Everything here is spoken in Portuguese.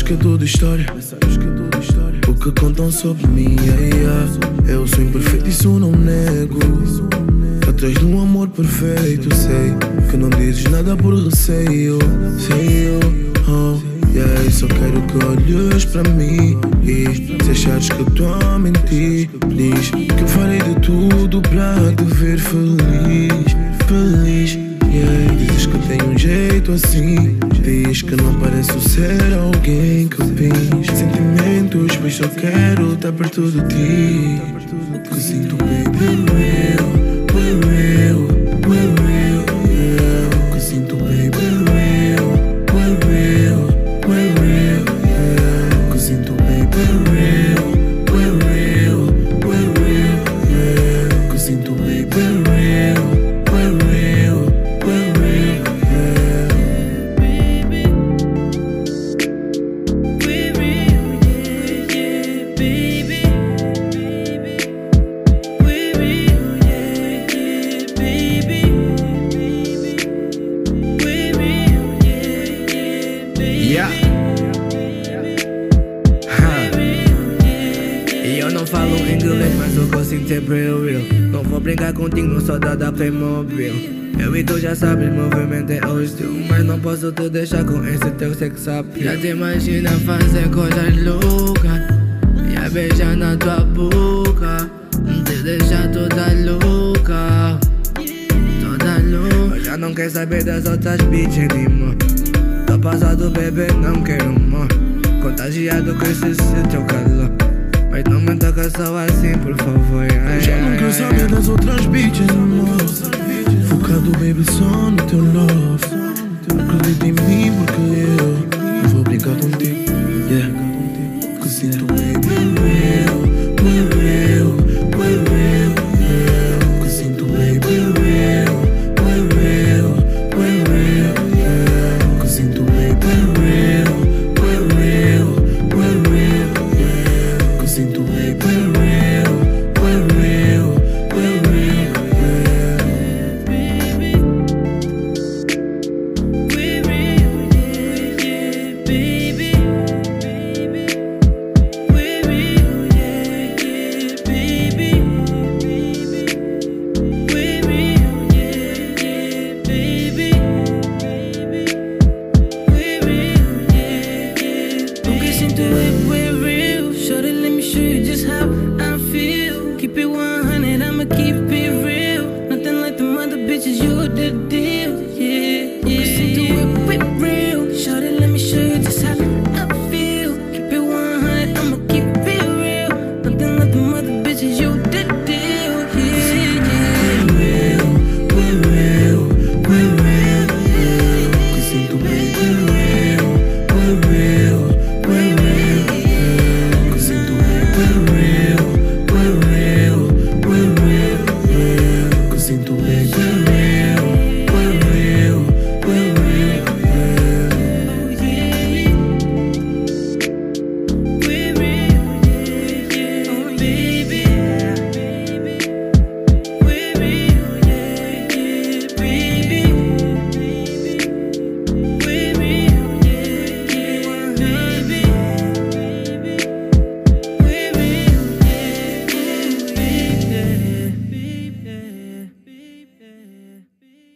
que é toda história, o que contam sobre mim, Eu sou imperfeito, isso não nego. Atrás de um amor perfeito, sei que não dizes nada por receio. Sei eu, só quero que olhes para mim. E se achares que estou a mentir, diz que eu farei de tudo para te ver feliz, feliz. Dizes que tem um jeito assim, diz que não pareço ser alguém que finge sentimentos, pois só quero estar perto de ti. Que sinto, baby, real, we're real, we're real, yeah. Que sinto, baby, real, we're real, we're real, yeah. Que sinto, baby, real, we're real, we're real, yeah. Que sinto, baby, real, we're real, we're real, yeah. Baby, we're real, yeah, yeah, baby. We're real, yeah, yeah, baby. We're real, yeah, yeah, baby. Yeah. E eu não falo inglês, mas eu consigo ser real. Não vou brincar contigo, não sou da Playmobil. Eu e tu já sabes, movimento é hostil, mas não posso te deixar com esse teu sex appeal. Já te imagina fazer coisas loucas e a beijar na tua boca, te deixar toda louca, toda louca. Eu já não quero saber das outras bitches anymore. Tô passado, bebê, não quero more. Contagiado com esse teu calor, mas não me toca só assim, por favor. Já não quero saber das outras bitches, amor. Focado, baby, só no teu love. Acredita em mim porque eu vou brincar contigo, yeah. Que sinto, baby, real, we're real, we're real, yeah. Que sinto, baby, real, we're real, we're real, yeah. Que sinto, baby, real, we're real, we're real, yeah. Que sinto, baby, real, we're real, we're real, yeah. We're real, yeah, yeah, baby. We're real, yeah, yeah, baby. We're real, yeah, yeah, baby. We're real, yeah, yeah. Don't get into it, we're real. Shorty, let me show you just how I feel. Keep it 100.